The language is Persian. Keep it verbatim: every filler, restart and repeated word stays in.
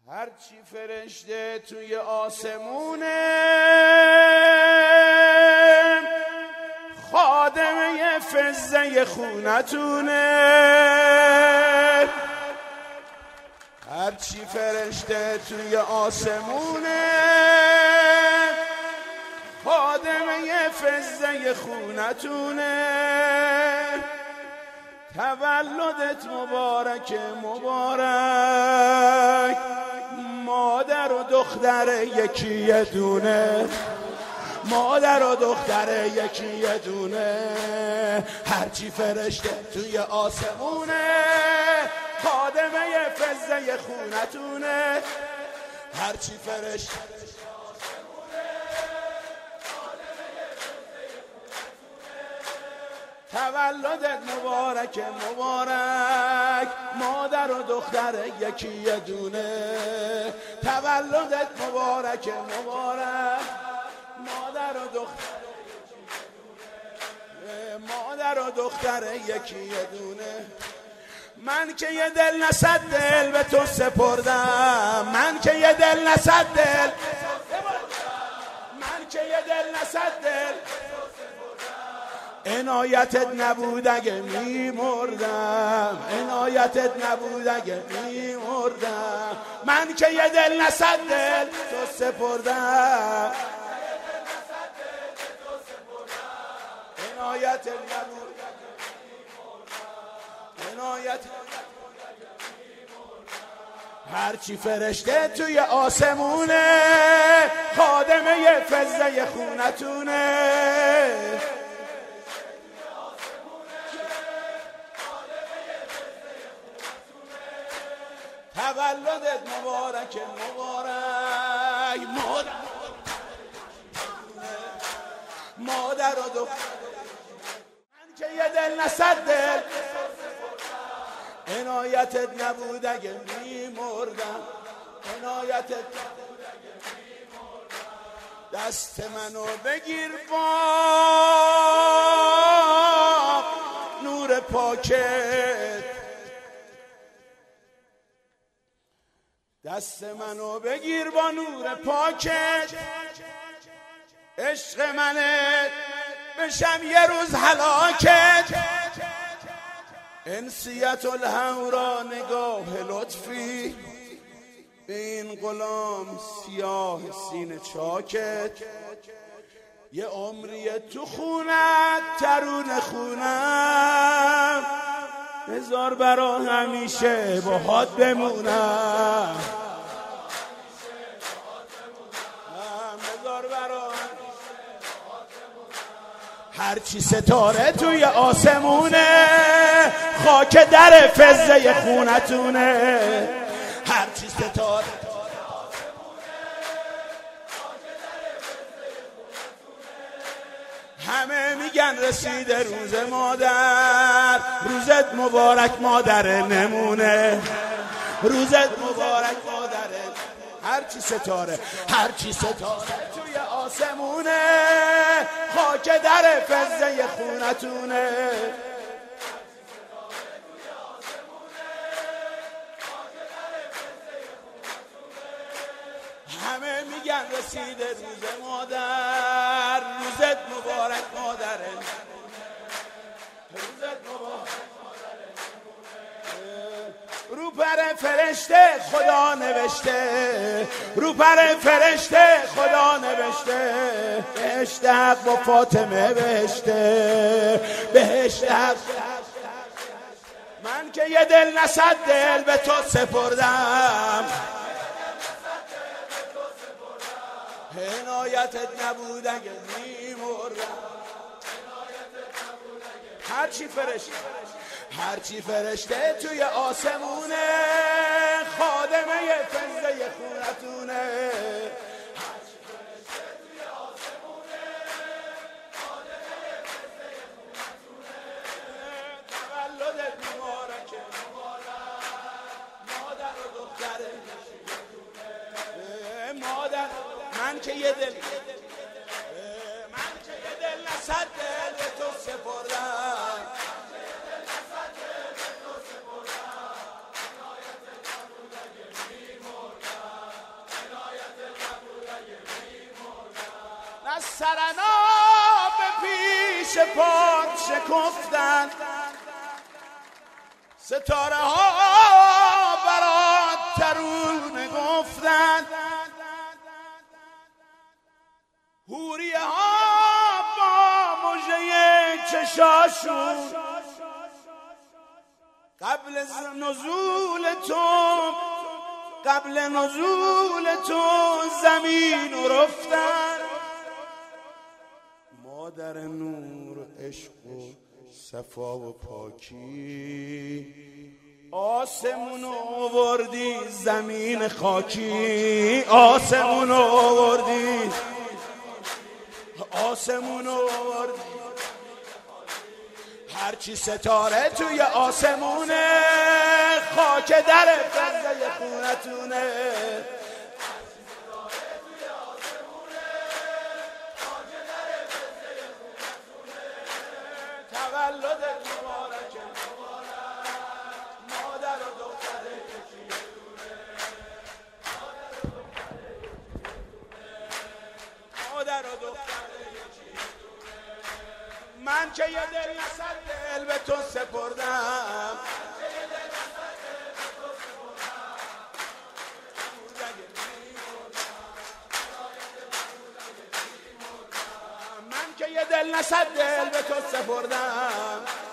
هرچی فرشته توی آسمونه خادمه فزه خونتونه. هرچی فرشته توی آسمونه خادمه فزه خونتونه. تولدت مبارک مبارک، مادر و دختر یکی یه دونه، مادر و دختر یکی یه دونه. هرچی فرشته توی آسمونه خادمه فزه خونتونه. هرچی فرشته تولدت مبارک مبارک، مادر و دختر یکی یه دونه. تولدت مبارک مبارک، مادر و دختر مادر و دختر یکی یه دونه. من که یه دل نصد دل به تو سپردم، من که یه دل نصد دل من که یه دل نصد دل عنایتت نبود اگه میمردم، عنایتت نبود اگه میمردم. من که یه دل نصد دل تو سپردم، عنایتت نبود عنایت. هرچی فرشته توی آسمونه خادمه فزه خونتونه. تولدت مبارک مبارک، مادر مادر و دختر. من که یه دل نصد دل عنایتت نبود اگه میمردم، عنایتت نبود اگه میمردم. دست منو بگیر با نور پاکت، دست منو بگیر با نور پاکت. عشق منت بشم یه روز هلاکت. انسیت الهورا نگاه لطفی به این غلام سیاه سینه چاکت. یه عمری تو خونت ترون خونم، بذار برا همیشه باهات بمونم، بذار برا هرچی ستاره توی آسمونه خاک در فزه خونتونه. هرچی ستاره همه میگن رسیده روز مادر، روزت مبارک مادر نمونه، روزت مبارک مادر. هرچی ستاره هرچی ستاره توی آسمونه خاک در فزه خونتونه. همه میگن رسیده روز مادر، روزت مبارک مادر، روزت مبارک مادر. رو پر فرشته خدا نوشته، رو پر فرشته خدا نوشته. بهشت حق با فاطمه بهشته، بهشت حق. من که یه دل نصد دل به تو سپردم، عنایتت نبود اگه میمردم. هرچی فرشته هرچی فرشته توی آسمونه خادمه فزه خونتونه. هرچی فرشته توی آسمونه خادمه فزه خونتونه. تولدت مبارک مبارک، مادر و دختر مادر. من که یه دل من که یه دل نصد دل به تو سپردم، عنایتت نبود اگه میمردم. سرنا به پیش پاد شکفتند، ستاره ها برات ترونه گفتند، حوریه ها با مژه چشاشون قبل نزول تو قبل نزول تو زمین رو رفتن. مادر نور عشق و صفا و پاکی، آسمون آوردی زمین خاکی، آسمون آوردی آسمون آوردی، هرچی ستاره توی آسمونه خاک در فضای خونتونه. تولد مبارک مادر و دختر یکیتونه، مادر و دختر یکیتونه. من که یه دل نصد دل به تو سپردم، من که یه دل نصد دل به تو سپردم،